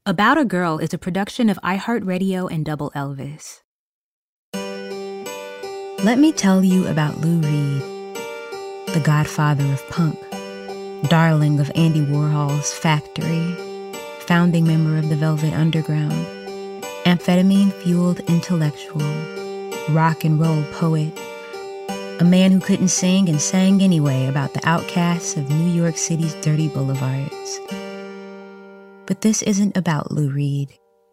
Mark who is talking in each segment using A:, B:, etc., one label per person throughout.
A: About a Girl is a production of iHeartRadio and Double Elvis. Let me tell you about Lou Reed, the godfather of punk, darling of Andy Warhol's Factory, founding member of the Velvet Underground, amphetamine-fueled intellectual, rock and roll poet, a man who couldn't sing and sang anyway about the outcasts of New York City's dirty boulevards. But this isn't about Lou Reed.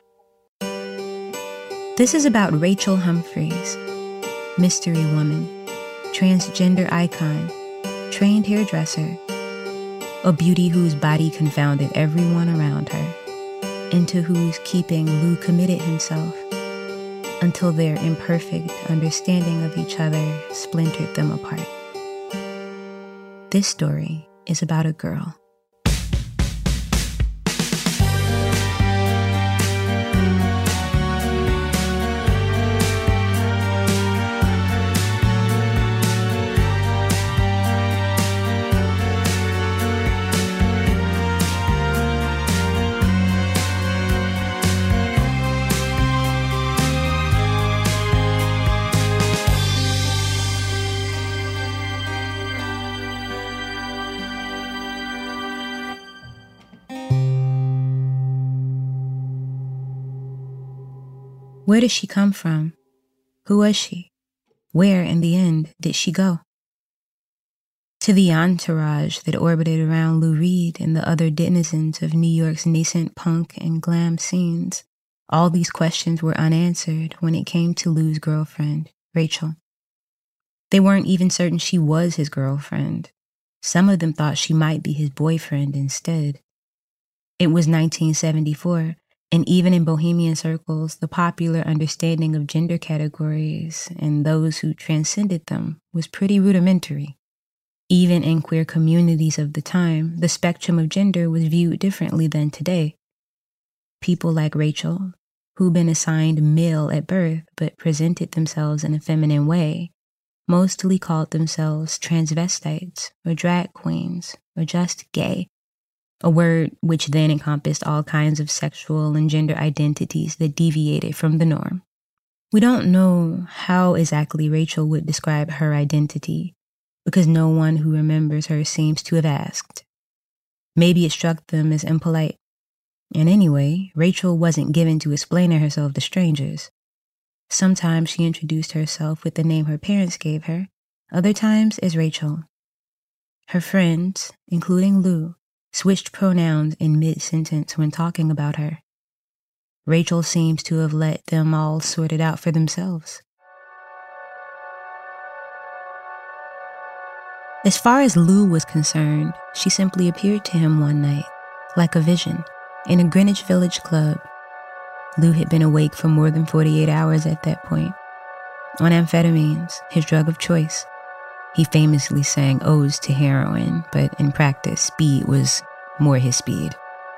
A: This is about Rachel Humphreys, mystery woman, transgender icon, trained hairdresser, a beauty whose body confounded everyone around her, into whose keeping Lou committed himself, until their imperfect understanding of each other splintered them apart. This story is about a girl. Where did she come from? Who was she? Where, in the end, did she go? To the entourage that orbited around Lou Reed and the other denizens of New York's nascent punk and glam scenes, all these questions were unanswered when it came to Lou's girlfriend, Rachel. They weren't even certain she was his girlfriend. Some of them thought she might be his boyfriend instead. It was 1974. And even in bohemian circles, the popular understanding of gender categories and those who transcended them was pretty rudimentary. Even in queer communities of the time, the spectrum of gender was viewed differently than today. People like Rachel, who'd been assigned male at birth but presented themselves in a feminine way, mostly called themselves transvestites or drag queens or just gay, a word which then encompassed all kinds of sexual and gender identities that deviated from the norm. We don't know how exactly Rachel would describe her identity, because no one who remembers her seems to have asked. Maybe it struck them as impolite. And anyway, Rachel wasn't given to explaining herself to strangers. Sometimes she introduced herself with the name her parents gave her, other times as Rachel. Her friends, including Lou, switched pronouns in mid-sentence when talking about her. Rachel seems to have let them all sort it out for themselves. As far as Lou was concerned, she simply appeared to him one night, like a vision, in a Greenwich Village club. Lou had been awake for more than 48 hours at that point. On amphetamines, his drug of choice. He famously sang odes to heroin, but in practice, speed was more his speed.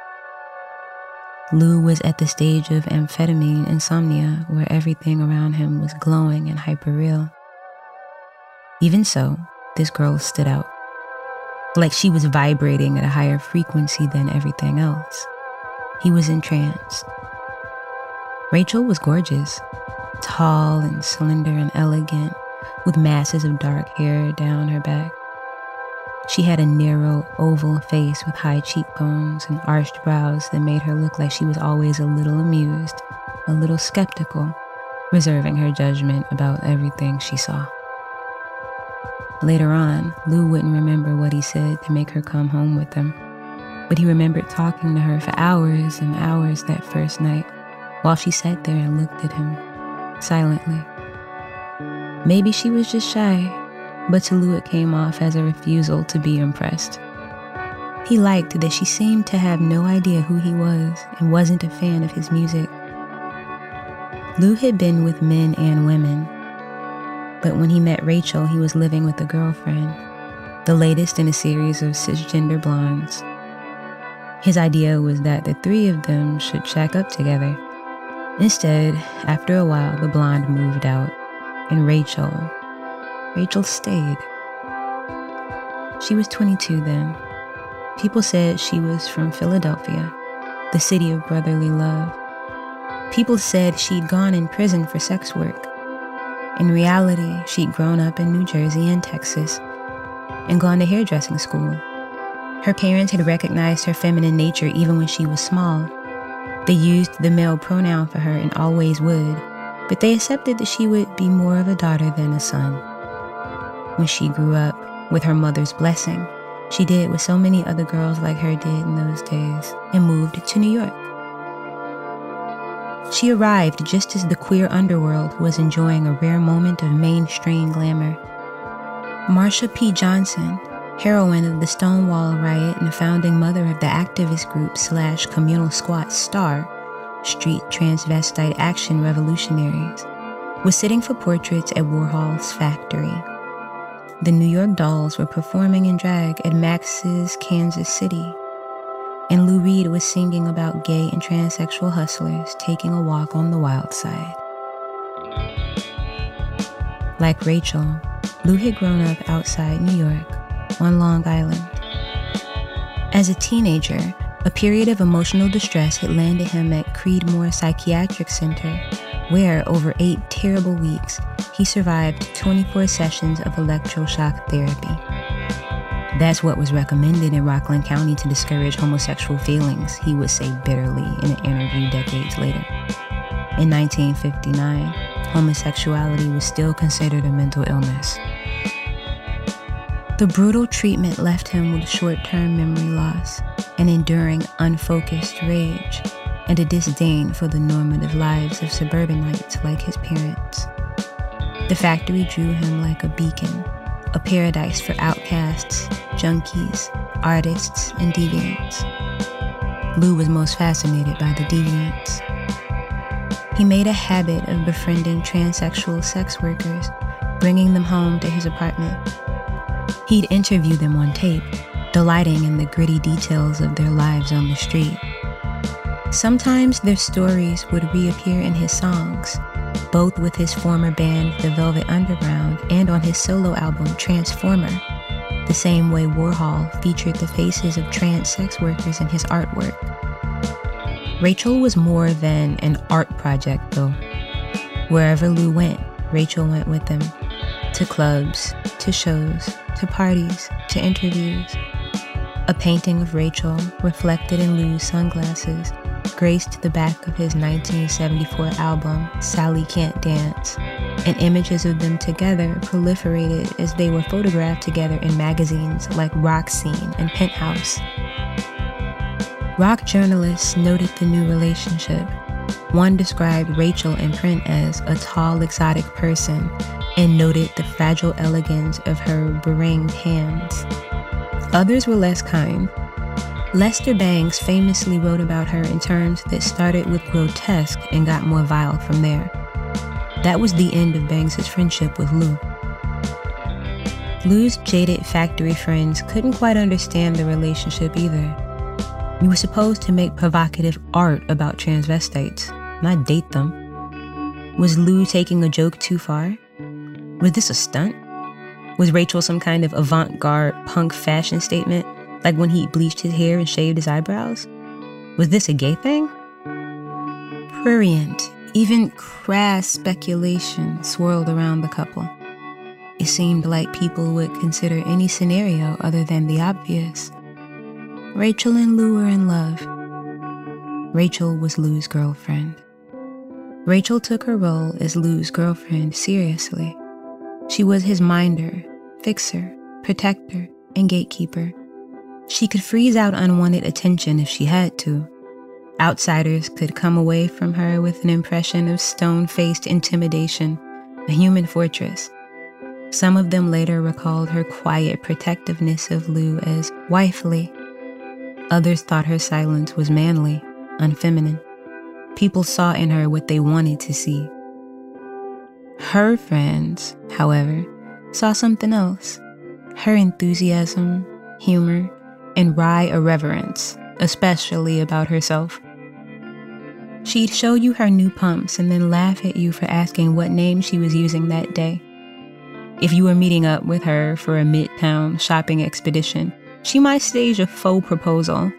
A: Lou was at the stage of amphetamine insomnia where everything around him was glowing and hyperreal. Even so, this girl stood out, like she was vibrating at a higher frequency than everything else. He was entranced. Rachel was gorgeous, tall and slender and elegant, with masses of dark hair down her back. She had a narrow, oval face with high cheekbones and arched brows that made her look like she was always a little amused, a little skeptical, reserving her judgment about everything she saw. Later on, Lou wouldn't remember what he said to make her come home with him, but he remembered talking to her for hours and hours that first night, while she sat there and looked at him, silently. Maybe she was just shy, but to Lou it came off as a refusal to be impressed. He liked that she seemed to have no idea who he was and wasn't a fan of his music. Lou had been with men and women, but when he met Rachel, he was living with a girlfriend, the latest in a series of cisgender blondes. His idea was that the three of them should shack up together. Instead, after a while, the blonde moved out, and Rachel stayed. She was 22 then. People said she was from Philadelphia, the city of brotherly love. People said she'd gone in prison for sex work. In reality, she'd grown up in New Jersey and Texas and gone to hairdressing school. Her parents had recognized her feminine nature even when she was small. They used the male pronoun for her and always would, but they accepted that she would be more of a daughter than a son. When she grew up, with her mother's blessing, she did what so many other girls like her did in those days and moved to New York. She arrived just as the queer underworld was enjoying a rare moment of mainstream glamour. Marsha P. Johnson, heroine of the Stonewall riot and founding mother of the activist group / communal squat STAR, Street Transvestite Action Revolutionaries, was sitting for portraits at Warhol's factory. The New York Dolls were performing in drag at Max's Kansas City, and Lou Reed was singing about gay and transsexual hustlers taking a walk on the wild side. Like Rachel, Lou had grown up outside New York, on Long Island. As a teenager, a period of emotional distress had landed him at Creedmoor Psychiatric Center, where, over 8 terrible weeks, he survived 24 sessions of electroshock therapy. That's what was recommended in Rockland County to discourage homosexual feelings, he would say bitterly in an interview decades later. In 1959, homosexuality was still considered a mental illness. The brutal treatment left him with short-term memory loss, an enduring, unfocused rage, and a disdain for the normative lives of suburbanites like his parents. The factory drew him like a beacon, a paradise for outcasts, junkies, artists, and deviants. Lou was most fascinated by the deviants. He made a habit of befriending transsexual sex workers, bringing them home to his apartment. He'd interview them on tape, delighting in the gritty details of their lives on the street. Sometimes their stories would reappear in his songs, both with his former band, The Velvet Underground, and on his solo album, Transformer, the same way Warhol featured the faces of trans sex workers in his artwork. Rachel was more than an art project, though. Wherever Lou went, Rachel went with him. To clubs, to shows, to parties, to interviews. A painting of Rachel, reflected in Lou's sunglasses, graced the back of his 1974 album, Sally Can't Dance, and images of them together proliferated as they were photographed together in magazines like Rock Scene and Penthouse. Rock journalists noted the new relationship. One described Rachel in print as a tall, exotic person and noted the fragile elegance of her beringed hands. Others were less kind. Lester Bangs famously wrote about her in terms that started with grotesque and got more vile from there. That was the end of Bangs' friendship with Lou. Lou's jaded factory friends couldn't quite understand the relationship either. You were supposed to make provocative art about transvestites, not date them. Was Lou taking a joke too far? Was this a stunt? Was Rachel some kind of avant-garde punk fashion statement, like when he bleached his hair and shaved his eyebrows? Was this a gay thing? Prurient, even crass speculation swirled around the couple. It seemed like people would consider any scenario other than the obvious. Rachel and Lou were in love. Rachel was Lou's girlfriend. Rachel took her role as Lou's girlfriend seriously. She was his minder, fixer, protector, and gatekeeper. She could freeze out unwanted attention if she had to. Outsiders could come away from her with an impression of stone-faced intimidation, a human fortress. Some of them later recalled her quiet protectiveness of Lou as wifely. Others thought her silence was manly, unfeminine. People saw in her what they wanted to see. Her friends, however, saw something else. Her enthusiasm, humor, and wry irreverence, especially about herself. She'd show you her new pumps and then laugh at you for asking what name she was using that day. If you were meeting up with her for a midtown shopping expedition, she might stage a faux proposal.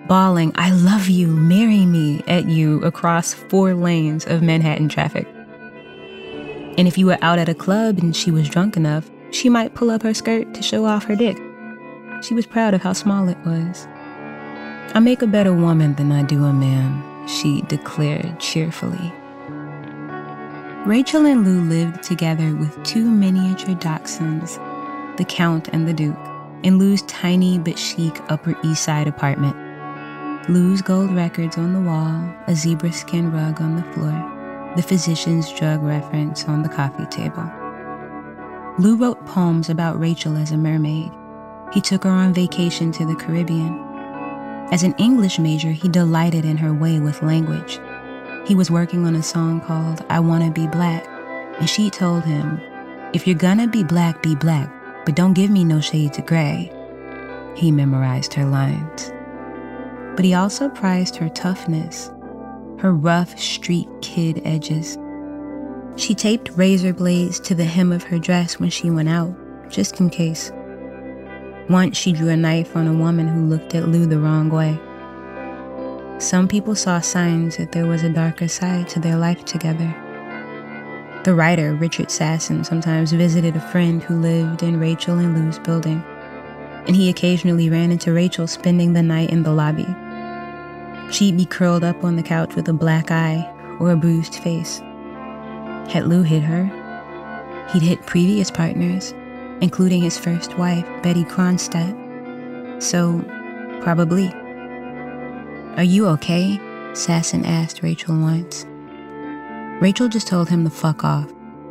A: bawling, "I love you, marry me," at you across 4 lanes of Manhattan traffic. And if you were out at a club and she was drunk enough, she might pull up her skirt to show off her dick. She was proud of how small it was. "I make a better woman than I do a man," she declared cheerfully. Rachel and Lou lived together with 2 miniature dachshunds, the Count and the Duke, in Lou's tiny but chic Upper East Side apartment. Lou's gold records on the wall, a zebra skin rug on the floor, the physician's drug reference on the coffee table. Lou wrote poems about Rachel as a mermaid. He took her on vacation to the Caribbean. As an English major, he delighted in her way with language. He was working on a song called "I Wanna Be Black," and she told him, "If you're gonna be black, but don't give me no shades of gray." He memorized her lines. But he also prized her toughness, her rough street kid edges. She taped razor blades to the hem of her dress when she went out, just in case. Once she drew a knife on a woman who looked at Lou the wrong way. Some people saw signs that there was a darker side to their life together. The writer, Richard Sasson, sometimes visited a friend who lived in Rachel and Lou's building, and he occasionally ran into Rachel spending the night in the lobby. She'd be curled up on the couch with a black eye or a bruised face. Had Lou hit her? He'd hit previous partners, including his first wife, Betty Kronstadt. So, probably. "Are you okay?" Sasson asked Rachel once. Rachel just told him to fuck off.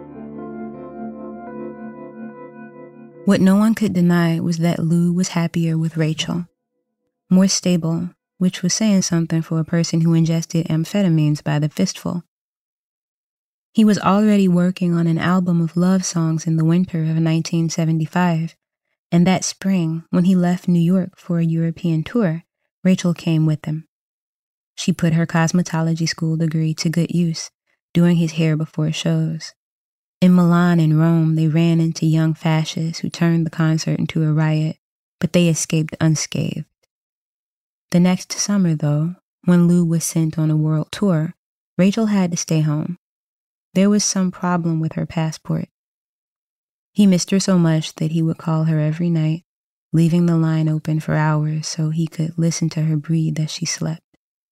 A: What no one could deny was that Lou was happier with Rachel. More stable, which was saying something for a person who ingested amphetamines by the fistful. He was already working on an album of love songs in the winter of 1975, and that spring, when he left New York for a European tour, Rachel came with him. She put her cosmetology school degree to good use, doing his hair before shows. In Milan and Rome, they ran into young fascists who turned the concert into a riot, but they escaped unscathed. The next summer, though, when Lou was sent on a world tour, Rachel had to stay home. There was some problem with her passport. He missed her so much that he would call her every night, leaving the line open for hours so he could listen to her breathe as she slept.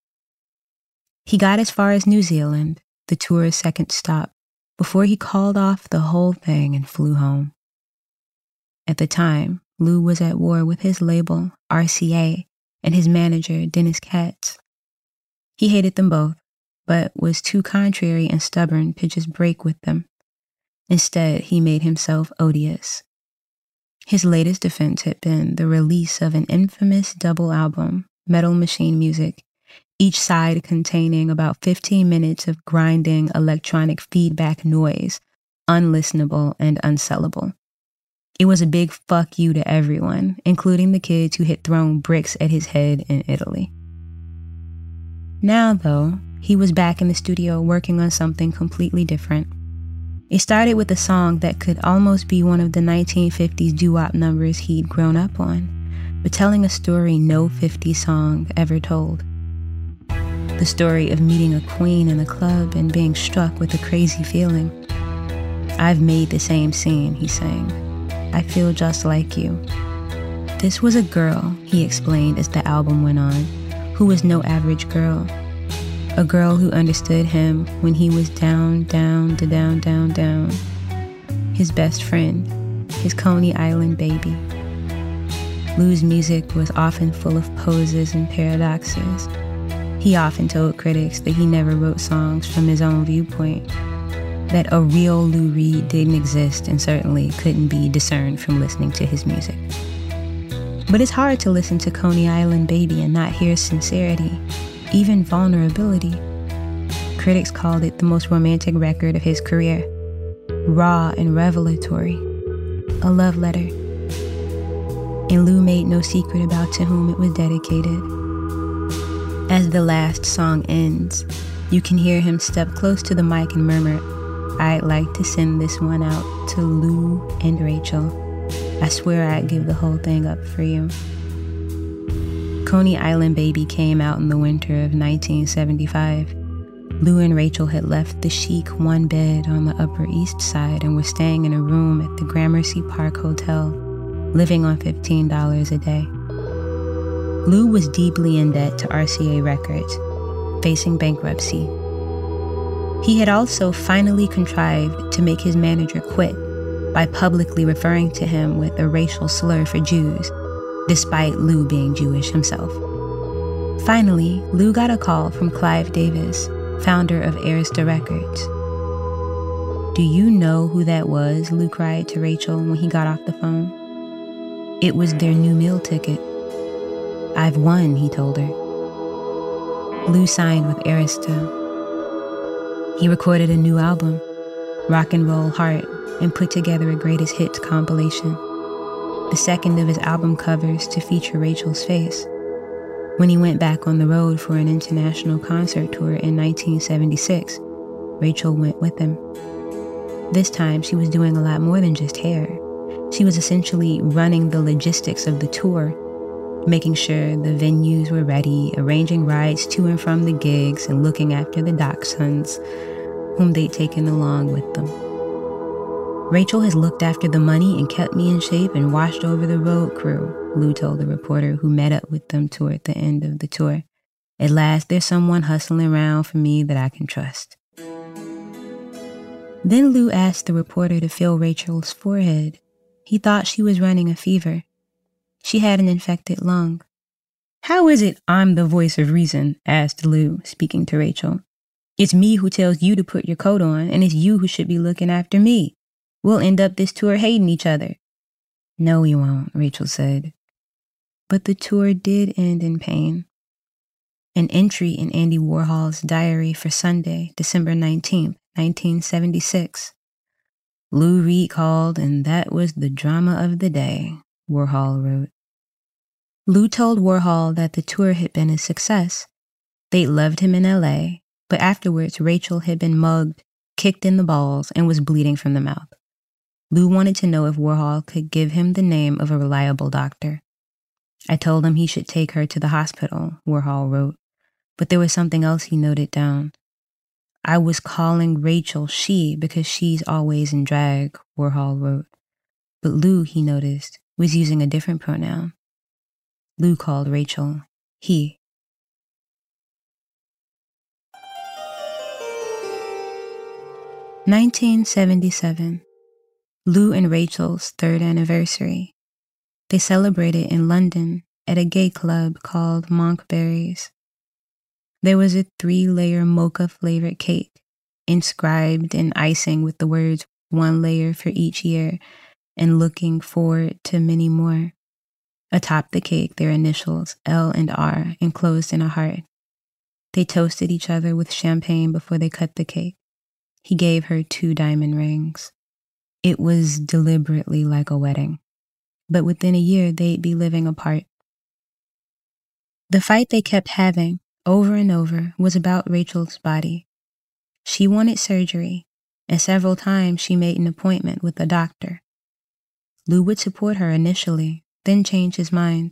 A: He got as far as New Zealand, the tour's second stop, before he called off the whole thing and flew home. At the time, Lou was at war with his label, RCA, and his manager, Dennis Katz. He hated them both, but was too contrary and stubborn to just break with them. Instead, he made himself odious. His latest defense had been the release of an infamous double album, Metal Machine Music, each side containing about 15 minutes of grinding electronic feedback noise, unlistenable and unsellable. It was a big fuck you to everyone, including the kids who had thrown bricks at his head in Italy. Now, though, he was back in the studio working on something completely different. It started with a song that could almost be one of the 1950s doo-wop numbers he'd grown up on, but telling a story no 50s song ever told. The story of meeting a queen in a club and being struck with a crazy feeling. "I've made the same scene," he sang. "I feel just like you." This was a girl, he explained as the album went on, who was no average girl. A girl who understood him when he was down. His best friend, his Coney Island baby. Lou's music was often full of poses and paradoxes. He often told critics that he never wrote songs from his own viewpoint, that a real Lou Reed didn't exist and certainly couldn't be discerned from listening to his music. But it's hard to listen to Coney Island Baby and not hear sincerity, even vulnerability. Critics called it the most romantic record of his career, raw and revelatory, a love letter. And Lou made no secret about to whom it was dedicated. As the last song ends, you can hear him step close to the mic and murmur, "I'd like to send this one out to Lou and Rachel. I swear I'd give the whole thing up for you." Coney Island Baby came out in the winter of 1975. Lou and Rachel had left the chic one bed on the Upper East Side and were staying in a room at the Gramercy Park Hotel, living on $15 a day. Lou was deeply in debt to RCA Records, facing bankruptcy. He had also finally contrived to make his manager quit by publicly referring to him with a racial slur for Jews, despite Lou being Jewish himself. Finally, Lou got a call from Clive Davis, founder of Arista Records. "Do you know who that was?" Lou cried to Rachel when he got off the phone. "It was their new meal ticket." "I've won," he told her. Lou signed with Arista. He recorded a new album, Rock and Roll Heart, and put together a greatest hits compilation, the second of his album covers to feature Rachel's face. When he went back on the road for an international concert tour in 1976, Rachel went with him. This time, she was doing a lot more than just hair. She was essentially running the logistics of the tour, making sure the venues were ready, arranging rides to and from the gigs, and looking after the dachshunds, whom they'd taken along with them. "Rachel has looked after the money and kept me in shape and watched over the road crew," Lou told the reporter who met up with them toward the end of the tour. "At last, there's someone hustling around for me that I can trust." Then Lou asked the reporter to feel Rachel's forehead. He thought she was running a fever. She had an infected lung. "How is it I'm the voice of reason?" asked Lou, speaking to Rachel. "It's me who tells you to put your coat on, and it's you who should be looking after me. We'll end up this tour hating each other." "No, we won't," Rachel said. But the tour did end in pain. An entry in Andy Warhol's diary for Sunday, December 19th, 1976. "Lou Reed called, and that was the drama of the day," Warhol wrote. Lou told Warhol that the tour had been a success. They loved him in LA, but afterwards Rachel had been mugged, kicked in the balls, and was bleeding from the mouth. Lou wanted to know if Warhol could give him the name of a reliable doctor. "I told him he should take her to the hospital," Warhol wrote, but there was something else he noted down. "I was calling Rachel she because she's always in drag," Warhol wrote. But Lou, he noticed, was using a different pronoun. Lou called Rachel he. (1977) Lou and Rachel's 3rd anniversary. They celebrated in London at a gay club called Monkberries. There was a 3-layer mocha-flavored cake, inscribed in icing with the words "1 layer for each year" and "looking forward to many more." Atop the cake, their initials, L and R, enclosed in a heart. They toasted each other with champagne before they cut the cake. He gave her 2 diamond rings. It was deliberately like a wedding. But within a year, they'd be living apart. The fight they kept having, over and over, was about Rachel's body. She wanted surgery, and several times she made an appointment with a doctor. Lou would support her initially, then change his mind.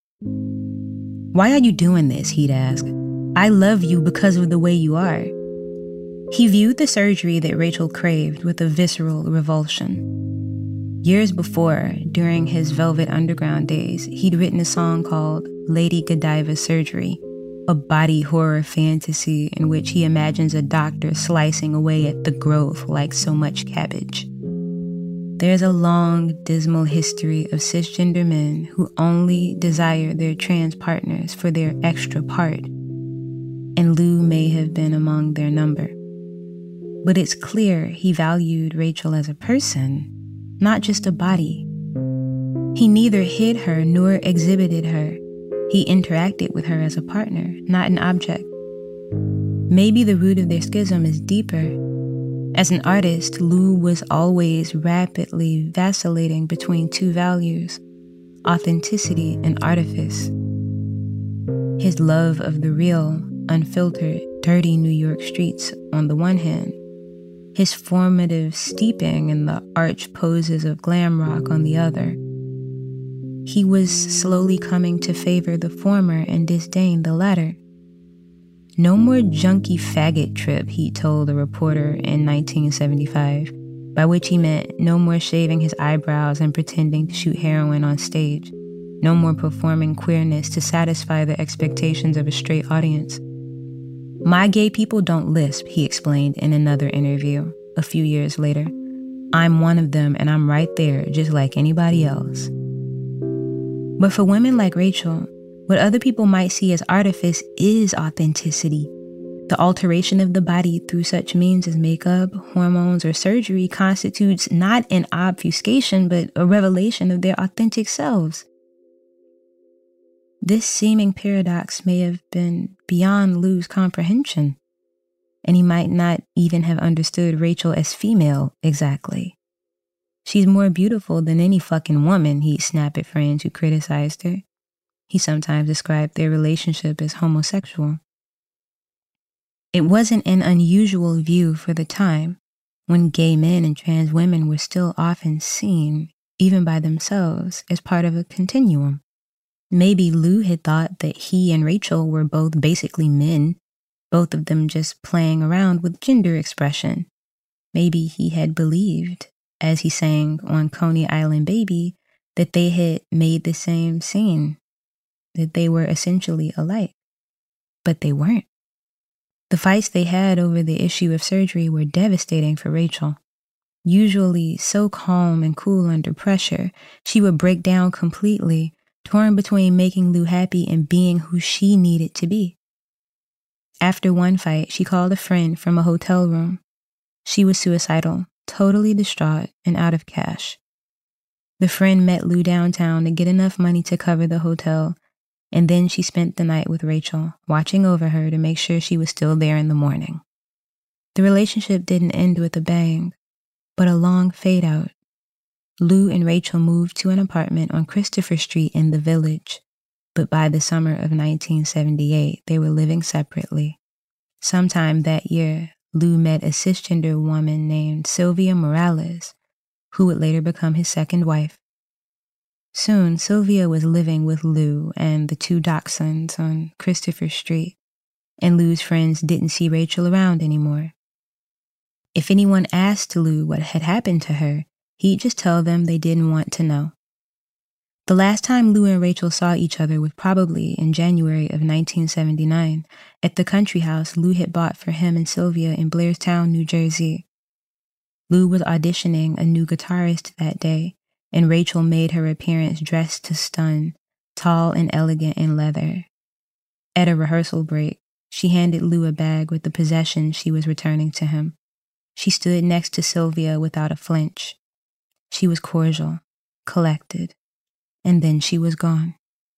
A: "Why are you doing this?" he'd ask. "I love you because of the way you are." He viewed the surgery that Rachel craved with a visceral revulsion. Years before, during his Velvet Underground days, he'd written a song called Lady Godiva Surgery, a body horror fantasy in which he imagines a doctor slicing away at the growth like so much cabbage. There's a long, dismal history of cisgender men who only desire their trans partners for their extra part, and Lou may have been among their number. But it's clear he valued Rachel as a person, not just a body. He neither hid her nor exhibited her. He interacted with her as a partner, not an object. Maybe the root of their schism is deeper. As an artist, Lou was always rapidly vacillating between 2 values, authenticity and artifice. His love of the real, unfiltered, dirty New York streets on the one hand, his formative steeping in the arch poses of glam rock on the other. he was slowly coming to favor the former and disdain the latter. No more junkie faggot trip, he told a reporter in 1975, by which he meant no more shaving his eyebrows and pretending to shoot heroin on stage, no more performing queerness to satisfy the expectations of a straight audience. My gay people don't lisp, he explained in another interview a few years later. I'm one of them and I'm right there just like anybody else. But for women like Rachel, what other people might see as artifice is authenticity. The alteration of the body through such means as makeup, hormones, or surgery constitutes not an obfuscation, but a revelation of their authentic selves. This seeming paradox may have been beyond Lou's comprehension, and he might not even have understood Rachel as female exactly. She's more beautiful than any fucking woman, he'd snap at friends who criticized her. He sometimes described their relationship as homosexual. It wasn't an unusual view for the time, when gay men and trans women were still often seen, even by themselves, as part of a continuum. Maybe Lou had thought that he and Rachel were both basically men, both of them just playing around with gender expression. Maybe he had believed, as he sang on Coney Island Baby, that they had made the same scene, that they were essentially alike. But they weren't. The fights they had over the issue of surgery were devastating for Rachel. Usually so calm and cool under pressure, she would break down completely, torn between making Lou happy and being who she needed to be. After one fight, she called a friend from a hotel room. She was suicidal, totally distraught, and out of cash. The friend met Lou downtown to get enough money to cover the hotel, and then she spent the night with Rachel, watching over her to make sure she was still there in the morning. The relationship didn't end with a bang, but a long fade out. Lou and Rachel moved to an apartment on Christopher Street in the Village, but by the summer of 1978, they were living separately. Sometime that year, Lou met a cisgender woman named Sylvia Morales, who would later become his second wife. Soon, Sylvia was living with Lou and the two dachshunds on Christopher Street, and Lou's friends didn't see Rachel around anymore. If anyone asked Lou what had happened to her, he'd just tell them they didn't want to know. The last time Lou and Rachel saw each other was probably in January of 1979 at the country house Lou had bought for him and Sylvia in Blairstown, New Jersey. Lou was auditioning a new guitarist that day, and Rachel made her appearance dressed to stun, tall and elegant in leather. At a rehearsal break, she handed Lou a bag with the possessions she was returning to him. She stood next to Sylvia without a flinch. She was cordial, collected, and then she was gone.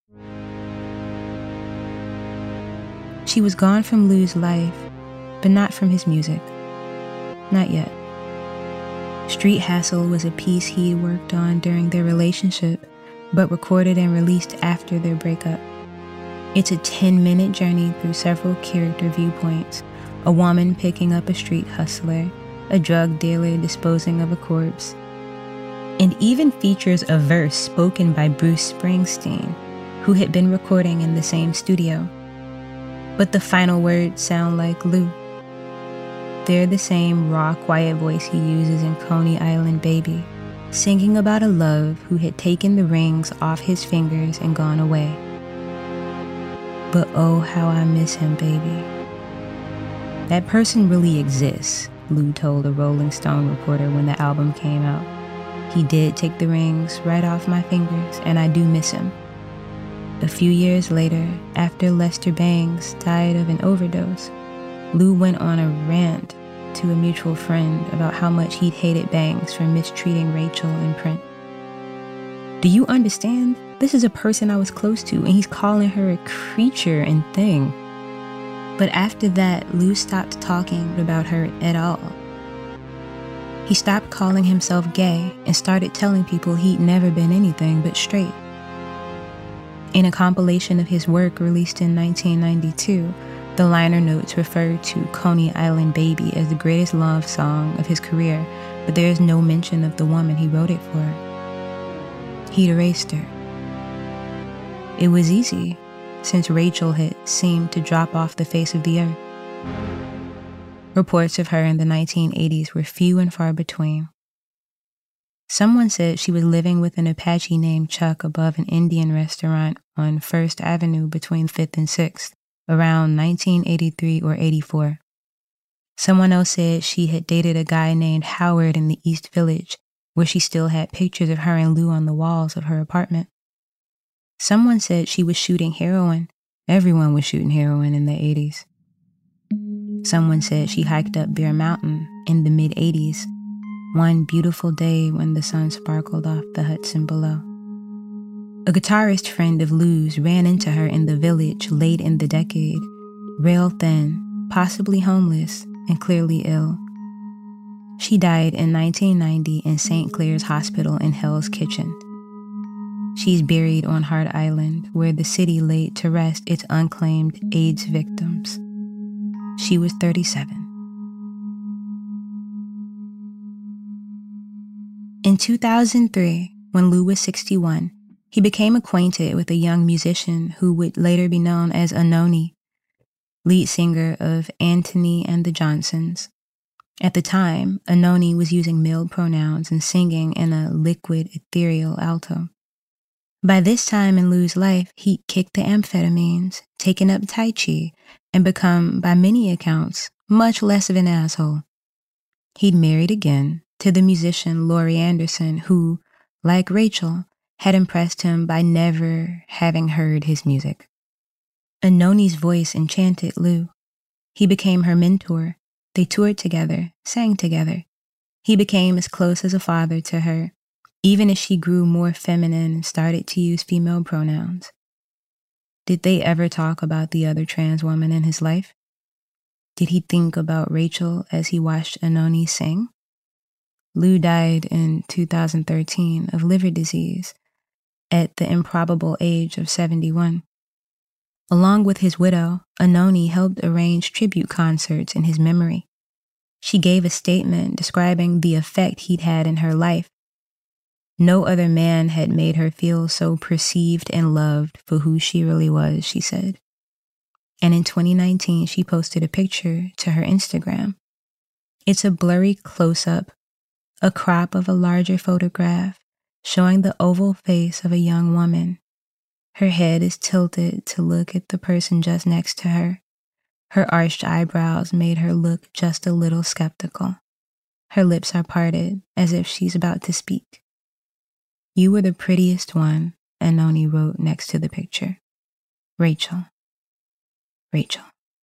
A: She was gone from Lou's life, but not from his music. Not yet. Street Hassle was a piece he worked on during their relationship, but recorded and released after their breakup. It's a 10-minute journey through several character viewpoints: a woman picking up a street hustler, a drug dealer disposing of a corpse, and even features a verse spoken by Bruce Springsteen, who had been recording in the same studio. But the final words sound like Lou. They're the same raw, quiet voice he uses in Coney Island Baby, singing about a love who had taken the rings off his fingers and gone away. But oh, how I miss him, baby. That person really exists, Lou told a Rolling Stone reporter when the album came out. He did take the rings right off my fingers, and I do miss him. A few years later, after Lester Bangs died of an overdose, Lou went on a rant to a mutual friend about how much he'd hated Bangs for mistreating Rachel in print. Do you understand? This is a person I was close to, and he's calling her a creature and thing. But after that, Lou stopped talking about her at all. He stopped calling himself gay and started telling people he'd never been anything but straight. In a compilation of his work released in 1992, the liner notes refer to Coney Island Baby as the greatest love song of his career, but there is no mention of the woman he wrote it for. He'd erased her. it was easy, since Rachel had seemed to drop off the face of the earth. Reports of her in the 1980s were few and far between. Someone said she was living with an Apache named Chuck above an Indian restaurant on 1st Avenue between 5th and 6th, around 1983 or 84. Someone else said she had dated a guy named Howard in the East Village, where she still had pictures of her and Lou on the walls of her apartment. Someone said she was shooting heroin. Everyone was shooting heroin in the 80s. Someone said she hiked up Bear Mountain in the mid-80s, one beautiful day when the sun sparkled off the Hudson below. A guitarist friend of Lou's ran into her in the Village late in the decade, rail thin, possibly homeless, and clearly ill. She died in 1990 in St. Clair's Hospital in Hell's Kitchen. She's buried on Hart Island, where the city laid to rest its unclaimed AIDS victims. She was 37. In 2003, when Lou was 61, he became acquainted with a young musician who would later be known as Anohni, lead singer of Antony and the Johnsons. At the time, Anohni was using male pronouns and singing in a liquid, ethereal alto. By this time in Lou's life, he'd kicked the amphetamines, taken up Tai Chi, and become, by many accounts, much less of an asshole. He'd married again to the musician Laurie Anderson, who, like Rachel, had impressed him by never having heard his music. Anohni's voice enchanted Lou. He became her mentor. They toured together, sang together. He became as close as a father to her, even as she grew more feminine and started to use female pronouns. Did they ever talk about the other trans woman in his life? Did he think about Rachel as he watched Anohni sing? Lou died in 2013 of liver disease at the improbable age of 71. Along with his widow, Anohni helped arrange tribute concerts in his memory. She gave a statement describing the effect he'd had in her life. No other man had made her feel so perceived and loved for who she really was, she said. And in 2019, she posted a picture to her Instagram. It's a blurry close-up, a crop of a larger photograph showing the oval face of a young woman. Her head is tilted to look at the person just next to her. Her arched eyebrows made her look just a little skeptical. Her lips are parted as if she's about to speak. "You were the prettiest one," Anohni wrote next to the picture. Rachel. Rachel.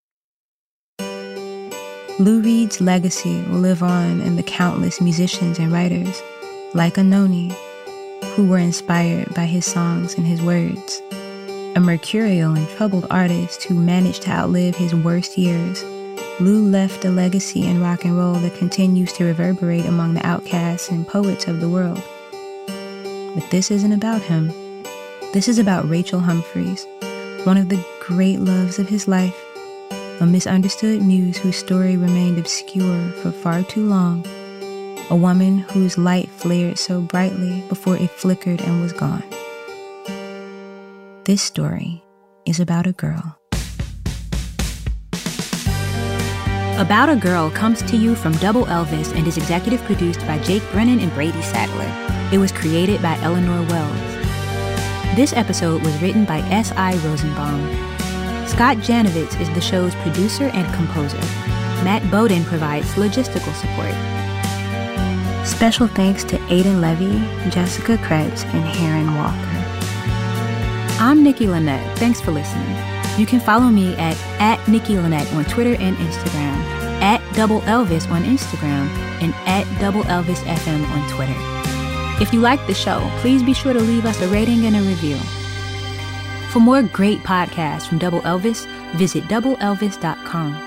A: Lou Reed's legacy will live on in the countless musicians and writers, like Anohni, who were inspired by his songs and his words. A mercurial and troubled artist who managed to outlive his worst years, Lou left a legacy in rock and roll that continues to reverberate among the outcasts and poets of the world. But this isn't about him. This is about Rachel Humphreys, one of the great loves of his life, a misunderstood muse whose story remained obscure for far too long, a woman whose light flared so brightly before it flickered and was gone. This story is about a girl. About a Girl comes to you from Double Elvis and is executive produced by Jake Brennan and Brady Sadler. It was created by Eleanor Wells. This episode was written by S.I. Rosenbaum. Scott Janovitz is the show's producer and composer. Matt Bowden provides logistical support. Special thanks to Aidan Levy, Jessica Kretz, and Heron Walker. I'm Nikki Lynette. Thanks for listening. You can follow me at Nikki Lynette on Twitter and Instagram, at Double Elvis on Instagram, and at Double Elvis FM on Twitter. If you like the show, please be sure to leave us a rating and a review. For more great podcasts from Double Elvis, visit doubleelvis.com.